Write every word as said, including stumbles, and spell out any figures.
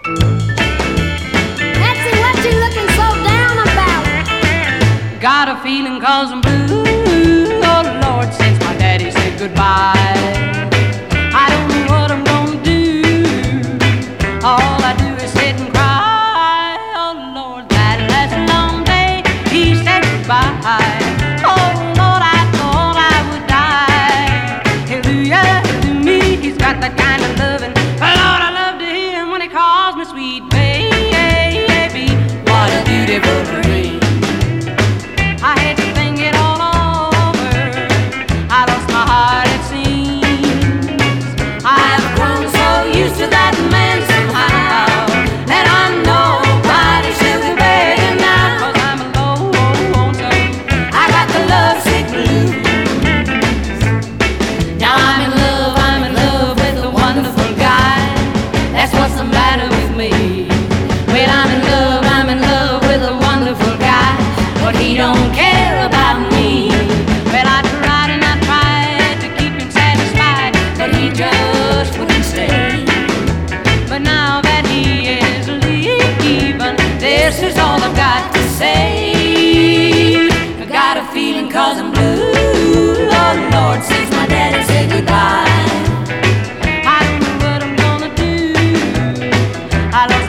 Patsy, what you looking so down about? Got a feeling 'cause I'm blue. Oh Lord, since my daddy said goodbye, I don't know what I'm gonna do. All I do is sit and cry. Oh Lord, that last long day he said goodbye. Oh Lord, I thought I would die. Hallelujah to me, he's got that kind of loving. Lord, I love to hear him when he calls me sweet baby. What a beautiful dream. I had to think it all over. I lost my heart, it seems. I have grown so used to that man somehow that I'm nobody's sugar baby now. 'Cause I'm lonesome, I got the lovesick blues. Now I'm in love, I'm in love with a wonderful guy. That's what's the matter with me. Well, I'm in love, I'm in love with a wonderful guy, but he don't care about me. Well, I tried and I tried to keep him satisfied, but he just wouldn't stay. But now that he is leaving, this is all I've got to say. I got a feeling 'cause I'm blue. Oh Lord, since my daddy said goodbye, I don't know what I'm gonna do. I lost